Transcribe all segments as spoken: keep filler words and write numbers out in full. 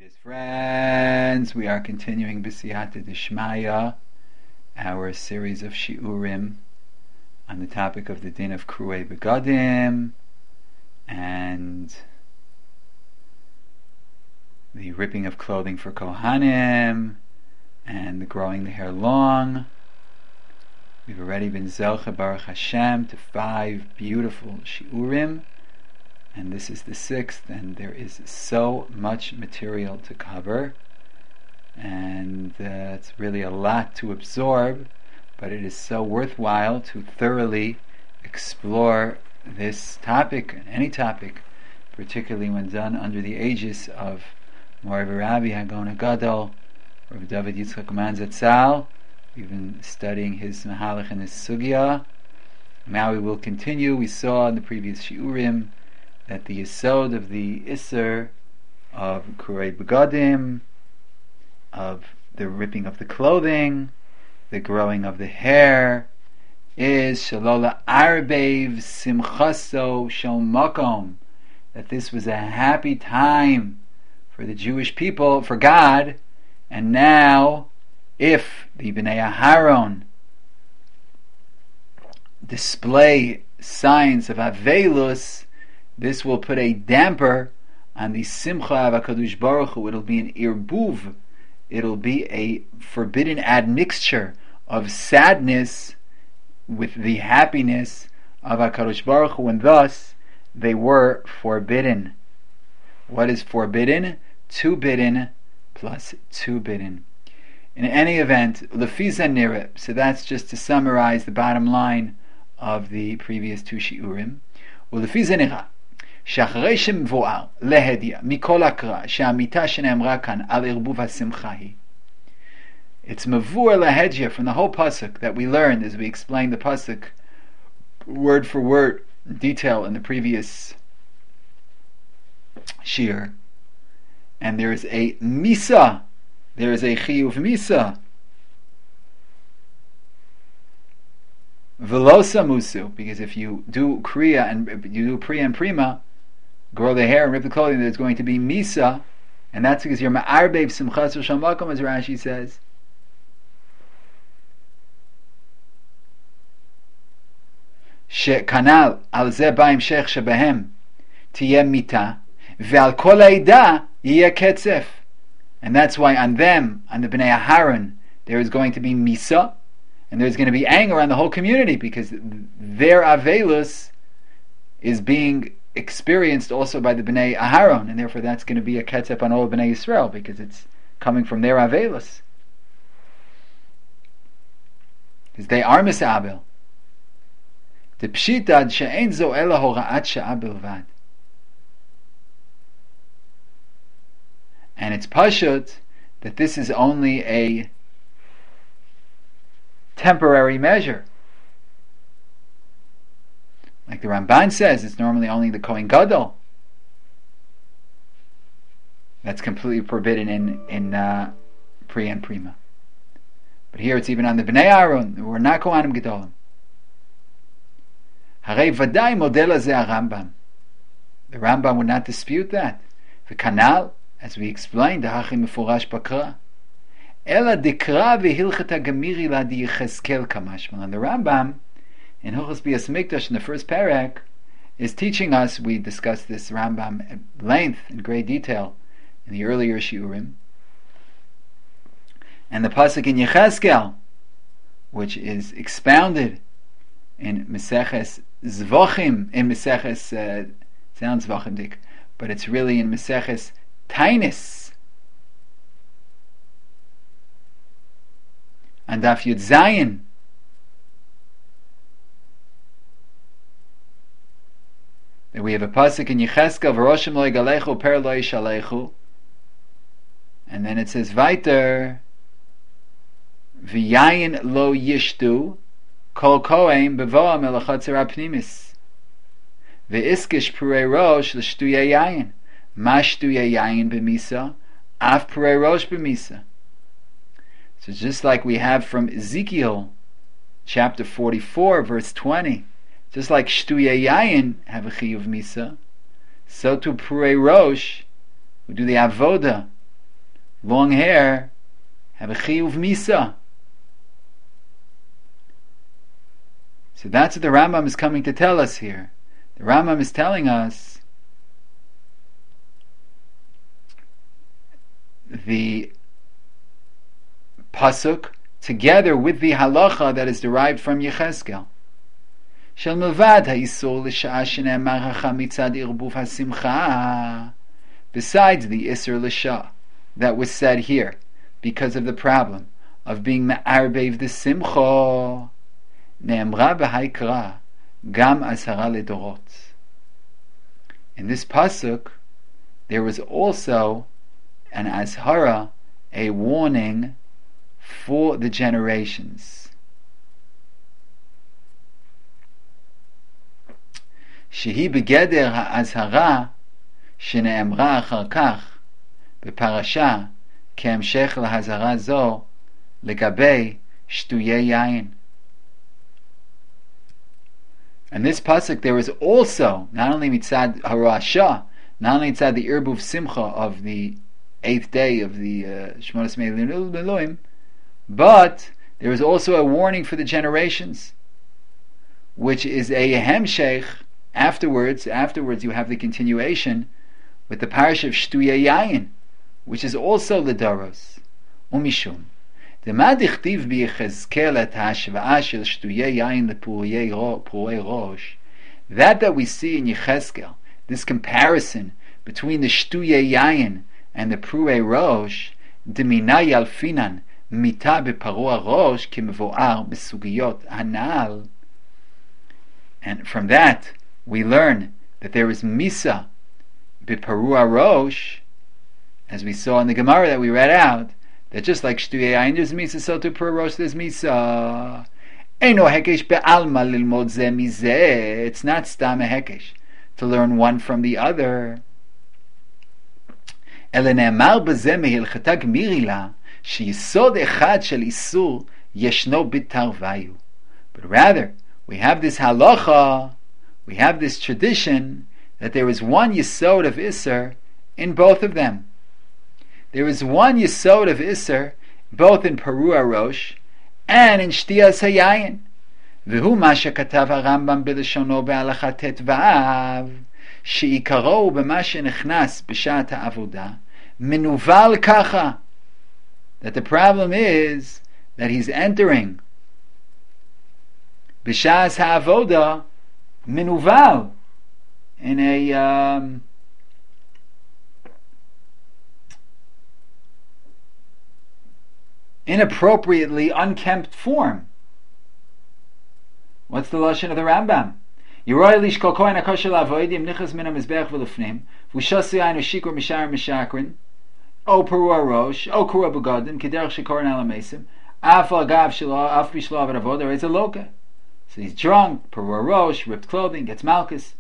Dear friends, we are continuing B'siyata D'Shmaya, our series of Shiurim on the topic of the din of Kruei Begadim and the ripping of clothing for Kohanim and the growing the hair long. We've already been Zelcha Baruch Hashem to five beautiful Shiurim, and this is the sixth, and there is so much material to cover, and uh, it's really a lot to absorb, but it is so worthwhile to thoroughly explore this topic, any topic, particularly when done under the aegis of Moray Rabbi Hagon Gadol, Rav David Yitzchak Man Zatzal. We've been studying his Mahalach and his Sugya. Now we will continue. We saw in the previous Shiurim that the yesod of the Isser of Kruei Begadim, of the ripping of the clothing, the growing of the hair, is Shalola Arbev Simchaso Shel Makom, that this was a happy time for the Jewish people, for God, and now if the Bnei Aharon display signs of Avelus, this will put a damper on the Simcha of HaKadosh Baruch Hu. It'll be an irbuv. It'll be a forbidden admixture of sadness with the happiness of HaKadosh Baruch Hu, and thus they were forbidden. What is forbidden? Two bidden plus two bidden. In any event, lefiza nira. So that's just to summarize the bottom line of the previous two shiurim. Lefiza nira. שאחרי שמבואר להדיע מכל הקרא שהאמיתה שנאמרה כאן על ערבוב השמחה היא. It's mavur lahedya from the whole pasuk that we learned as we explained the pasuk word for word detail in the previous shir. And there is a misa, there is a chiyuv misa. Velosa musu, because if you do kriya and you do priya and prima, grow the hair and rip the clothing, there's going to be misa, and that's because you're ma'arbev simchas shel makom, as Rashi says. Shekanal al ze ba'imshech shebehem tiyeh mita ve'al kol ha'ida yiyeh ketzef, and that's why on them, on the Bnei Aharon, there is going to be misa, and there's going to be anger on the whole community because their avelus is being experienced also by the Bnei Aharon, and therefore that's going to be a ketzep on all of Bnei Yisrael because it's coming from their avelus. Because they are misabel. The pshitad she'ein zo ela hora'at sha'a bilvad. And it's pashut that this is only a temporary measure. Like the Ramban says, it's normally only the Kohen Gadol that's completely forbidden in in uh, Pri and Prima. But here it's even on the Bnei Aaron, who are not Kohanim Gedolim. Harei Vadai Model Hazeh Rambam. The Rambam would not dispute that. The Kanal, as we explained, the Hachi Mefurash Bakra. Ela Dikra Vehilchata Gamiri La Di Yecheskel Kamashmal. And the Rambam in Hilchos Bias Mikdash in the first parak is teaching us, we discussed this Rambam at length in great detail in the earlier shiurim, and the pasuk in Yecheskel, which is expounded in Meseches Zvachim, in Meseches uh, sounds Zvachim dik, but it's really in Meseches Tainis and Daf Yud Zayin. That we have a pasuk in Yecheskel, V'roshim lo yigalechu, per lo yishalechu, and then it says weiter, V'yayin lo yishtu, kol kohen bevoam el achatzer hapnimis, V'iskish purei rosh l'shtuyei yayin, ma shtuyei yayin b'misa, af purei rosh b'misa. So just like we have from Ezekiel, chapter forty-four, verse twenty, just like Shtuya Yayin have a Chiyuv Misa, so to Purei Rosh, who do the Avoda long hair, have a chiyuv misa. So that's what the Rambam is coming to tell us here. The Rambam is telling us the pasuk together with the halacha that is derived from Yechezkel. Shel milvad ha'isur l'sha'a shene'emar hacha mitzad irbuf hasimcha. Besides the isur l'sha'a that was said here, because of the problem of being me'arbev the simcha, ne'emra b'haikra gam azhara ledorot. In this pasuk, there was also an azhara, a warning for the generations. Shehi begeder ha'azhara shene'emra achar kach בפרשה כהמשך להזהרה זו לגבי שטויי יין. And this pasuk, there is also not only mitzad harasha, not only mitzad the irbuv simcha of the eighth day of the Shmonas Me'eluim, but there is also a warning for the generations, which is a hemshech. Afterwards, afterwards you have the continuation with the parish of Shtuyei Yayin, which is also Ledaros. Umishum. Dema dichtiv b'Yechezkel et ha'ashva'a shel Shtuyei Yayin lePurei Rosh. That that we see in Yechezkel, this comparison between the Shtuyei Yayin and the Purei Rosh, demina yalfinan mita beParua Rosh kimevoar besugiyot hanal. And from that we learn that there is misa beParua Rosh, as we saw in the Gemara that we read out, that just like Shtuyei Yayin there's misa, so to Purua Rosh there's misa. Eino hekesh be'alma lilmod ze mizeh. It's not stam a hekesh to learn one from the other. Ele ne'amar b'zeh mehilchata gmirila sheyisod echad shel isur yeshno b'tarvayu. But rather, we have this halacha, we have this tradition that there is one yesod of Isser in both of them. There is one yesod of Isser both in Purua Rosh and in Shtiyas Hayayin. V'hu ma shekatav HaRambam b'leshono be'alacha tet v'av she'ikaro b'ma shenichnas b'shat ha'avoda menuval kacha. That the problem is that he's entering b'shas ha'avoda menuval, in a um, inappropriately unkempt form. What's the lashon of the Rambam? Yeroi lish kol kohen hakosher la'avodim nichas min ha'mizbeach v'lefnim v'shasi ayin u'shikor mishar mishakrin o Purua Rosh o Kura Begadim kederach shekorin al ha'mesim af al gav shelo af bishlo av avodah it's a loka. So he's drunk, Purua Rosh, ripped clothing, gets malchus.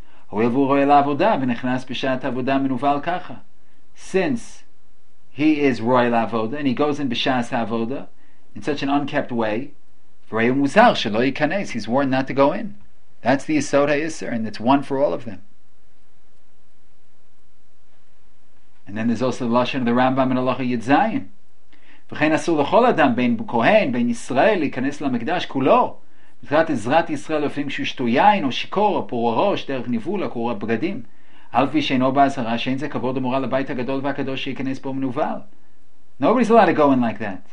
Since he is royal avoda and he goes in b'shas havoda in such an unkept way, he's warned not to go in. That's the Yesod HaYisr, and it's one for all of them. And then there's also the lashon of the Rambam in Halacha Yud Zayin. V'chein asur l'chol adam bein kohen bein Yisrael l'ikanes lamikdash kulo. לקראת עזרת ישראל לפעמים כשהוא שתו יין או שיקור או פוררו ראש דרך ניבול או קורא בגדים אף פי שאינו באזהרה שאין זה כבוד ומורא לבית הגדול והקדוש שייכנס בו מנוול. Nobody's allowed to go in like that.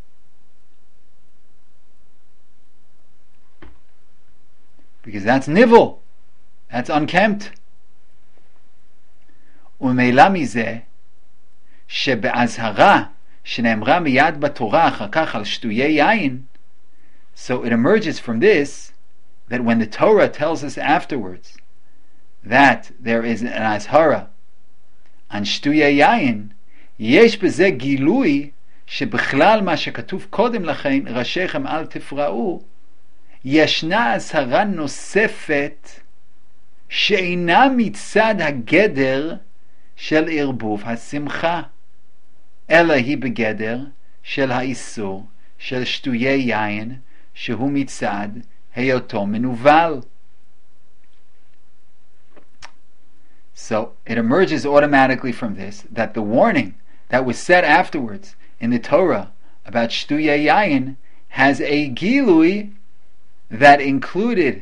Because that's nivel. That's unkempt. וממילא מזה שבאזהרה שנאמרה מיד בתורה אחר כך על שטויי יין, so it emerges from this that when the Torah tells us afterwards that there is an azhara on shtuyei yayin, yesh b'zeh gilui שבכלל מה שכתוב קודם לכן ראשיכם אל תפרעו, ישנה azhara נוספת שאינה מצד הגדר של ערבוב השמחה, אלא היא בגדר של האיסור של שטויי יין שהוא מצד היותו מנוול. So it emerges automatically from this that the warning that was said afterwards in the Torah about Shtuyei Yayin has a Gilui that included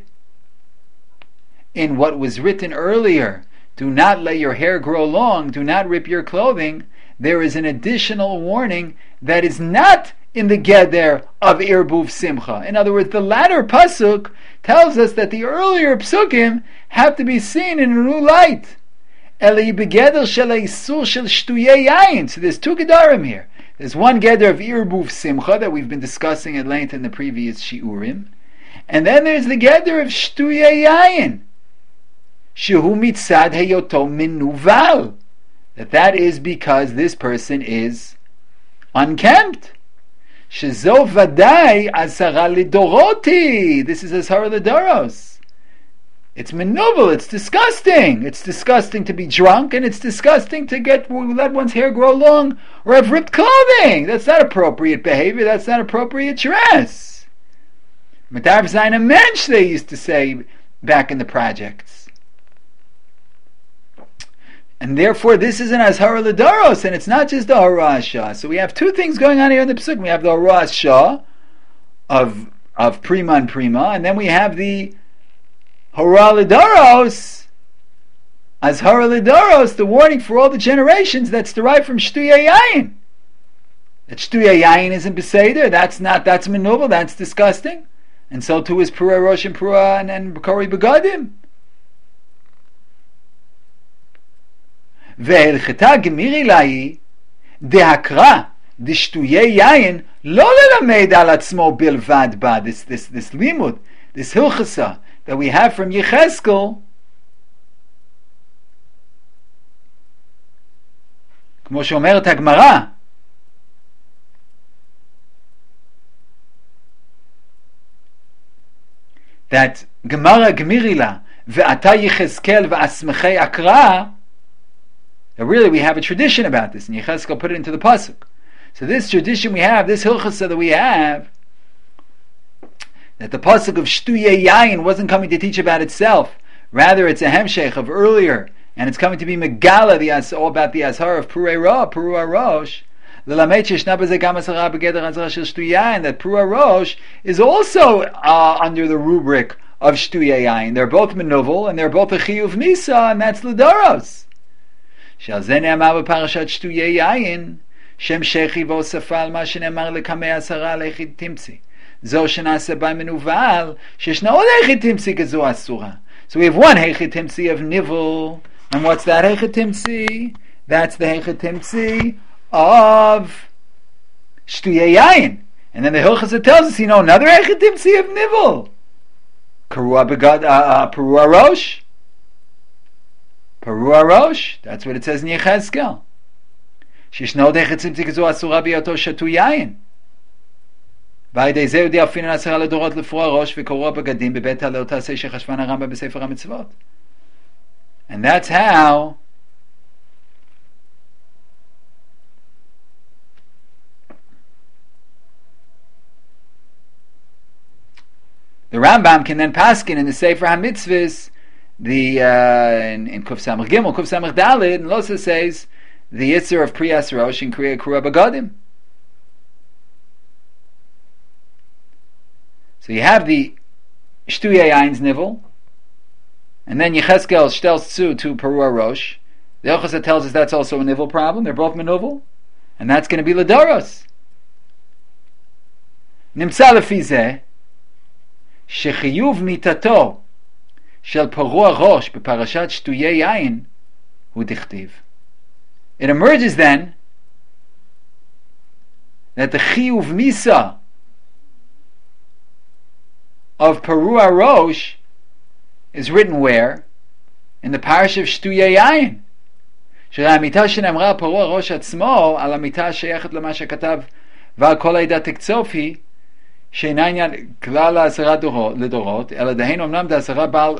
in what was written earlier, do not let your hair grow long, do not rip your clothing. There is an additional warning that is not in the Geder of Irbuv Simcha. In other words, the latter Pasuk tells us that the earlier Psukim have to be seen in a new light. So there's two Gedarim here. There's one Geder of Irbuv Simcha that we've been discussing at length in the previous Shiurim. And then there's the Geder of Shtuyei Yayin. Shehu mitzad heyoto minuval. That that is because this person is unkempt. Shezo vadai asara lidoroti. This is asara lidoros. It's menuvel, it's disgusting. It's disgusting to be drunk, and it's disgusting to get let one's hair grow long or have ripped clothing. That's not appropriate behavior, that's not appropriate dress. Medarv zayin a mensch, they used to say back in the projects. And therefore this is an Azhara L'Daros, and it's not just the Horas Shah. So we have two things going on here in the Pesuk. We have the Horas Shah of, of Prima and Prima, and then we have the Hora L'Daros, Azhara L'Daros, the warning for all the generations that's derived from Shtuyei Yayin. That Shtuyei Yayin isn't Beseder, that's not, that's Menuvel, that's disgusting. And so too is Purah Rosh and Purah and, and Kori Begadim. והלכתה גמירי לאי דהקרא דשטויי יין לא ללמד על עצמו בלבד בה. This, this, this limud, this hilchasa that we have from Yecheskel, כמו שאומרת הגמרא, that גמרא גמירי לה ואתה יחזקאל ואסמכי אקרא. Now really we have a tradition about this, and Yecheskel put it into the Pasuk. So this tradition we have, this hilchasa that we have, that the Pasuk of Shtuyei Yayin wasn't coming to teach about itself, rather it's a hemshech of earlier, and it's coming to be Megala, the all about the Azhar of Purei Ra, Purua Rosh, and that Purua Rosh is also uh, under the rubric of Shtuyei Yayin. They're both Menuvel, and they're both a Chiyuv Misa, and that's L'Daros. שעל זה נאמר בפרשת שטויי יין, שם שכי והוספה על מה שנאמר לקמי עשרה על היחיד תמצי. זו שנעשה בה מנוול, שישנה עוד היחיד תמצי כזו אסורה. So we have one היחיד תמצי of nivel, and what's that היחיד תמצי? That's the היחיד תמצי of שטויי יין. And then the Hilchasa tells us, you know, another היחיד תמצי of nivel. Perua begad, uh, uh, Perua Rosh. Perua Rosh, that's what it says in Yecheskel. Shishno dechet tzimtzi kazu asura biyato shatu yayin. V'ayidei zeu di'afin asara ledorot lefrua rosh v'korua bagadim bebet halel tasei shechashvan haramba b'sefer hamitzvot. And that's how the Rambam can then paskin in the Sefer HaMitzvahs. The uh, in, in Kuf Samach Gimel, Kuf Samach Dalid, and Losa says the Yitzer of Priyas Rosh and Kriya Kura Bagadim. So you have the Shtuyei Yin's nivel, and then Yecheskel shtels tzu to Perua Rosh. The Yochasa tells us that's also a nivel problem. They're both menuvel, and that's going to be L'Daros. Nimtza lefi zeh shechiyuv mitato Shel Perua Rosh beparashat Shtuyei Yayin hu dichtiv. It emerges then that the Chiyuv Misa of Perua Rosh is written where? In the parish of Shtuyei Yayin. שהמיטה שנאמרה פרעה ראש עצמו על המיטה שייכת למה שכתב ועל כל העדה תקצוף היא שאינה עניין כלל העשרה לדורות, אלא דהיינו אמנם דעשרה בעל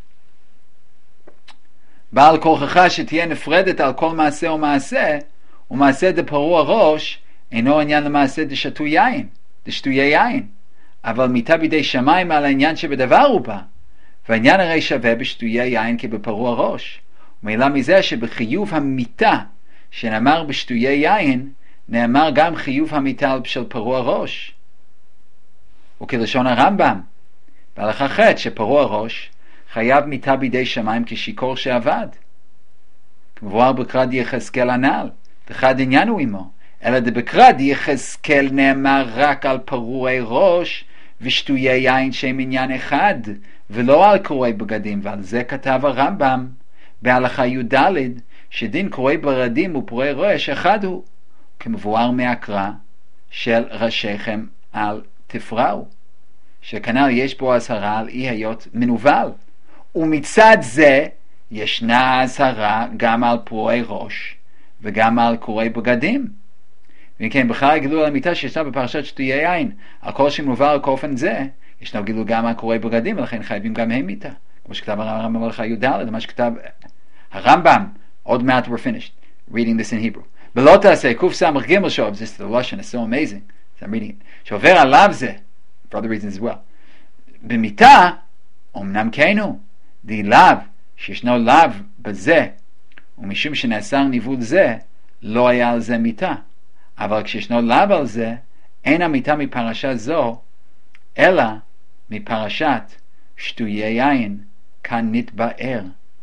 בעל כוחך שתהיה נפרדת על כל מעשה ומעשה, ומעשה דפרוע ראש אינו עניין למעשה דשתו יין, דשתויי יין, אבל מיטה בידי שמיים על העניין שבדבר הוא בא, והעניין הרי שווה בשתויי יין כבפרוע ראש. ומעלה מזה שבחיוב המיטה שנאמר בשטויי יין, נאמר גם חיוב המיטה של פרוע ראש. וכלשון הרמב"ם, בהלכה ח' שפרוע ראש חייב מיטה בידי שמיים כשיכור שעבד. כמבואר בקרא יחזקאל הנ"ל, וחד עניין הוא עמו, אלא דבקרא יחזקאל נאמר רק על פרועי ראש ושטויי יין שהם עניין אחד, ולא על קרועי בגדים, ועל זה כתב הרמב"ם בהלכה י"ד, שדין קרועי בגדים ופרועי ראש אחד הוא, כמבואר מהקרא של ראשיכם אל תפרעו, שכנ"ל יש בו אזהרה על אי היות מנוול, ומצד זה ישנה אזהרה גם על פרועי ראש וגם על קרועי בגדים. וכן בכלל גילוי על המיטה שישנה בפרשת שטויי יין, על כל שמנוול כאופן זה ישנה גילוי גם על קרועי בגדים, ולכן חייבים גם הם מיטה, כמו שכתב הרמב"ם בהלכה י"ד, מה שכתב הרמב"ם. עוד מעט we're finished reading this in Hebrew. בלא תעשה קוף סמך גימל שוב, this is the Lashon, it's so amazing, so I'm reading it, שעובר עליו זה for other reasons as well. במיטה אמנם כן הוא די לאו, שישנו לאו בזה, ומשום שנאסר ניבול זה לא היה על זה מיטה, אבל כשישנו לאו על זה אין המיטה מפרשה זו אלא מפרשת שטויי יין כאן נתבאר.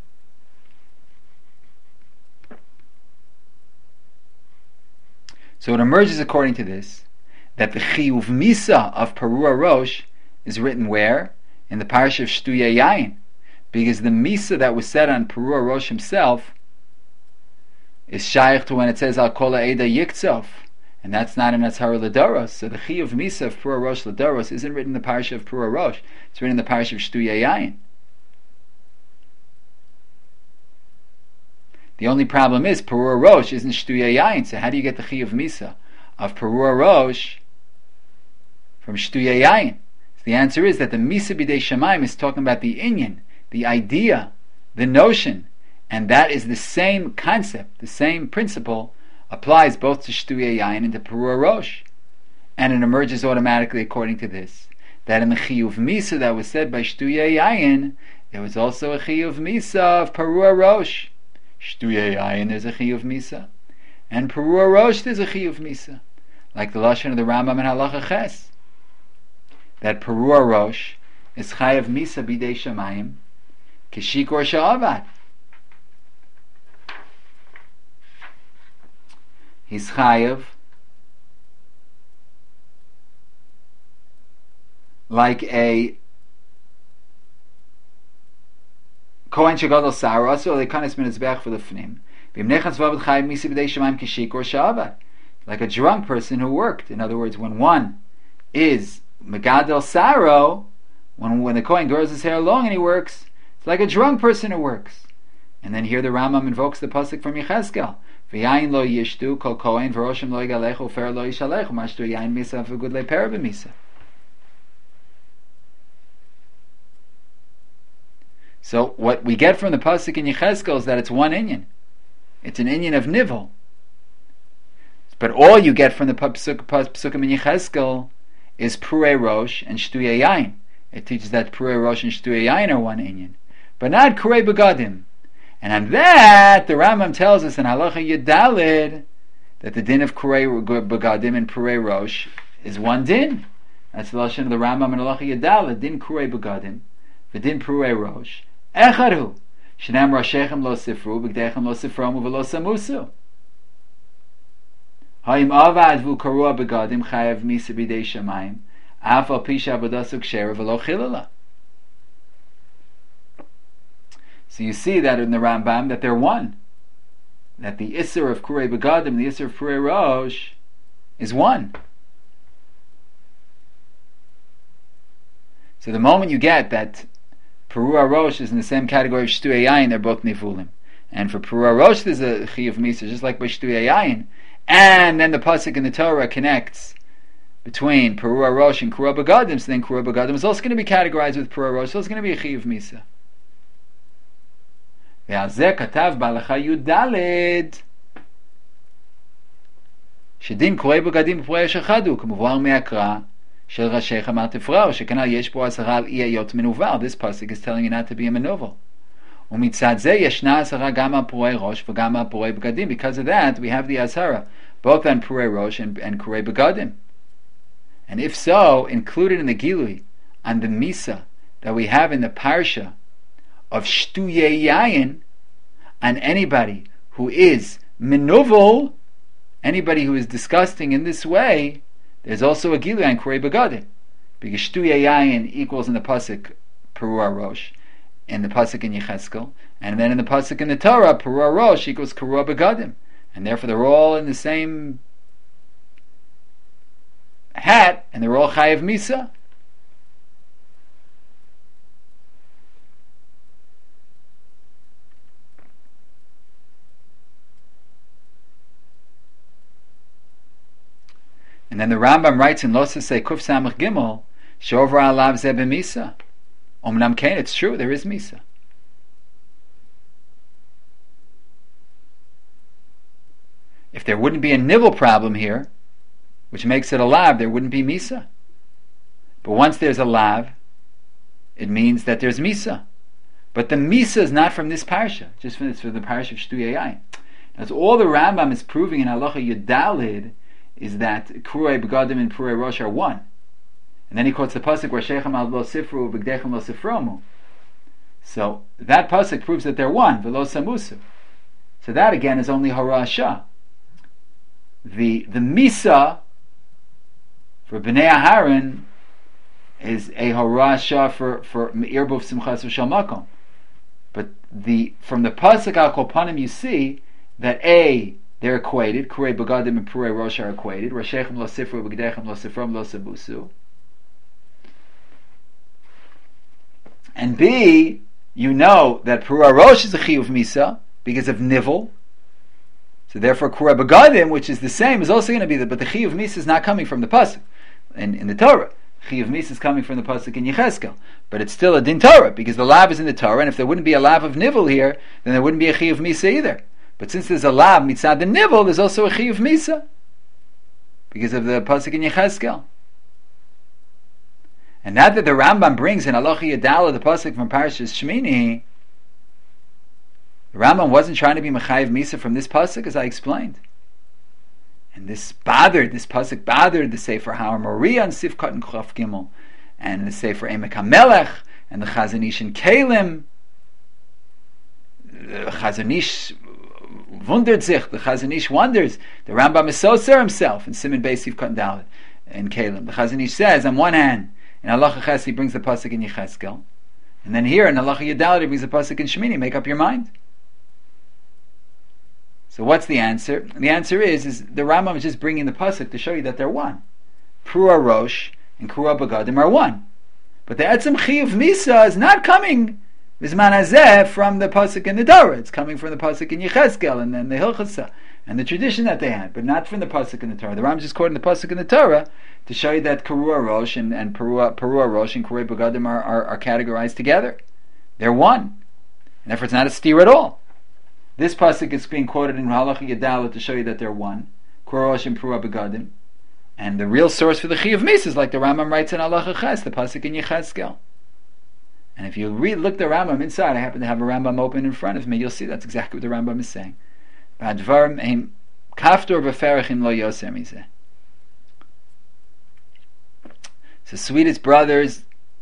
So it emerges according to this that the chiyuv misa of Perua Rosh is written where? In the parish of Shtuyei Yain, because the misa that was said on Perua Rosh himself is shaykh to when it says Al Kol Eda Yiktzov, and that's not in Atzhara L'Doros. So the chiyuv misa of Perua Rosh L'Doros isn't written in the parish of Perua Rosh, it's written in the parish of Shtuyei Yain. The only problem is Perua Rosh isn't Shtuyei Yain, so how do you get the chiyuv misa of Perua Rosh from Shtuyei Yain? So the answer is that the misa b'dei shamayim is talking about the inyan, the idea, the notion, and that is the same concept, the same principle applies both to Shtuyei Yain and to Perua Rosh. And it emerges automatically according to this, that in the chiyuv misa that was said by Shtuyei Yain, there was also a chiyuv misa of Perua Rosh. Shtuyei Yain there's a chiyuv misa, and Perua Rosh there's a chiyuv misa, like the lashon of the Rambam in Halacha Ches, that Perua Rosh is chayav misa bidei shamayim kishikor sha'avad. He's chayav like a Kohen shegadol sara, so they kanes min ezbech for the fnim. B'imnechas vavad chayav misa b'dei shamayim kishikor sha'avad, like a drunk person who worked. In other words, when one is megadol saro, when when the Kohen grows his hair long and he works, it's like a drunk person who works. And then here the Rambam invokes the pasuk from Yechezkel: V'yayin lo yishtu kol Kohen v'roshim lo yigalechu fer lo yishalechu mashtu yayin misa v'gud le'per b'misa. So what we get from the pasuk in Yechezkel is that it's one inyan. It's an inyan of nivel. But all you get from the pasuk, pasukim in Yechezkel is Perua Rosh and Shtuyei Yain. It teaches that Perua Rosh and Shtuyei Yain are one inyan, but not Kurei Begadim. And on that, the Rambam tells us in Halacha Yedalid that the din of Kurei Begadim and Perua Rosh is one din. That's the lashon of the Rambam in Halacha Yedalid. Din Kurei Begadim, the din Perua Rosh. Echadu, shenam rashechem lo sifru, b'gdechem lo sifromu v'lo samusu. Ha'im avad v'u karua begadim chayav misa b'dei shamayim, af al pisha abodasuk shera v'lo chilala. So you see that in the Rambam that they're one, that the Isser of Kurei Begadim, the Isser of Perua Rosh, is one. So the moment you get that Perua Rosh is in the same category of Shtuyei Yain, they're both Nivulim. And for Perua Rosh there's a Chiyuv Misa, just like by Shtuyei Yain. And then the pasuk in the Torah connects between Perua Rosh and Kurei Begadim, so then Kurei Begadim is also going to be categorized with Perua Rosh, so it's going to be a Chiyuv Misa. ועל זה כתב בהלכה י"ד שדין קורא בגדים בפרוע יש אחד הוא, כמובן מהקרא של ראשיכם אל תפרעו, שכנ"ל יש פה אזהרה על אי היות מנוול. This pasuk is telling you not to be a menovel. Umitzad zeh yeshna azhara gam al purei rosh v'gam al purei begadim. Because of that, we have the azhara both on purei rosh and, and purei begadim. And if so, included in the gilui on the misa that we have in the parsha of shtuyei yayin, on anybody who is menuvel, anybody who is disgusting in this way, there's also a gilui on purei begadim, because shtuyei yayin equals in the pasuk perua rosh, in the pasuk in Yecheskel, and then in the pasuk in the Torah, perua rosh equals perua begadim, and therefore they're all in the same hat, and they're all chayiv misa. And then the Rambam writes in Losasei Kuf Samach Gimel, Shover alav ze b'misa. Omnam kain, it's true, there is misa. If there wouldn't be a nivel problem here, which makes it a lav, there wouldn't be misa. But once there's a lav, it means that there's misa. But the misa is not from this parsha, just for, it's for the parsha of Shtuyei Yayin. That's all the Rambam is proving in Halacha Yudalid, is that Purei Begadim and Purei Rosh are one. And then he quotes the pasuk where Sheichem al lo sifru v'gdechem lo sifromu. So that pasuk proves that they're one, v'lo samusu. So that again is only harasha. The the misa for Bnei Aharon is a harasha for for irbuv simchas v'shal makom. But the from the pasuk al kolpanim you see that a they're equated. Purei Begadim and Purei Rosh are equated. Rashechem lo sifru v'gdechem lo sifrom lo sabusu. And B, you know that Purei Rosh is a chiyuv misa because of nivel. So therefore, Purei Begadim, which is the same, is also going to be the. But the chiyuv misa is not coming from the pasuk in, in the Torah. Chiyuv misa is coming from the pasuk in Yecheskel, but it's still a din Torah because the lav is in the Torah. And if there wouldn't be a lav of nivel here, then there wouldn't be a chiyuv misa either. But since there's a lav mitzad the nivel, there's also a chiyuv misa because of the pasuk in Yecheskel. And that that the Rambam brings in Halacha Yadala, the pasuk from Parashas Shmini, the Rambam wasn't trying to be mechayiv misa from this pasuk, as I explained. And this bothered, this pasuk bothered the Sefer Har Moriah and Sivkot and Chaf Gimel, and the Sefer Emek HaMelech, and the Chazon Ish and Kalim. The Chazon Ish wundert sich, the Chazon Ish wonders. The Rambam is so sir himself in Siman Beis Sivkot and Dalet in Kalim. The Chazon Ish says, on one hand, in Halacha Ches he brings the pasuk in Yecheskel, and then here in Halacha Yadalit he brings the pasuk in Shmini. Make up your mind. So what's the answer? The answer is, is the Rambam is just bringing the pasuk to show you that they're one. Purei Rosh and Purei Begadim are one, but the Etzem Chiyuv Misa is not coming Bizman Hazeh from the pasuk in the Torah. It's coming from the pasuk in Yecheskel and then the Hilchasa and the tradition that they had, but not from the pasuk in the Torah. The Rambam is just quoting the pasuk in the Torah to show you that Purei Rosh and, and Purei, Purei Rosh and Purei Begadim are, are, are categorized together. They're one. And therefore it's not a steer at all. This pasuk is being quoted in Halacha Yadalah to show you that they're one. Purei Rosh and Purei Begadim. And the real source for the Chiyuv Misa is like the Rambam writes in Halacha Ches, the pasuk in Yecheskel. And if you read, look the Rambam inside, I happen to have a Rambam open in front of me, you'll see that's exactly what the Rambam is saying. Kaftor b'ferachim lo yoser mizeh. So, sweetest brothers,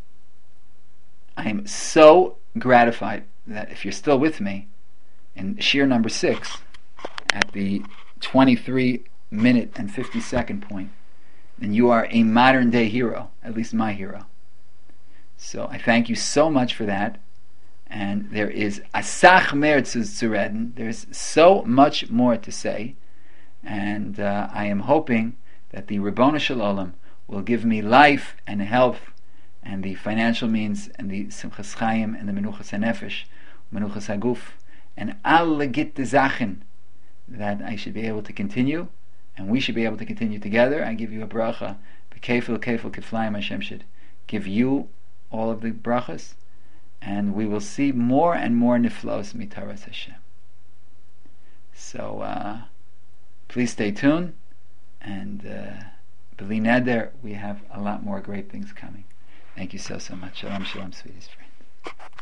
I am so gratified that if you're still with me in Shir number six, at the twenty-three minute and fifty second point, then you are a modern day hero, at least my hero. So I thank you so much for that. And there is asach mer zu reden. There is so much more to say, and uh, I am hoping that the Ribono Shel Olam will give me life and health and the financial means and the simchas chayim and the menuchas hanefesh, menuchas haguf, and alle gitte zachen that I should be able to continue, and we should be able to continue together. I give you a bracha, b'kefil kefil keflayim. Hashem should give you all of the brachas, and we will see more and more niflos mitaras Hashem. So uh, please stay tuned, and uh, b'li neder, we have a lot more great things coming. Thank you so so much. Shalom shalom, sweetest friend.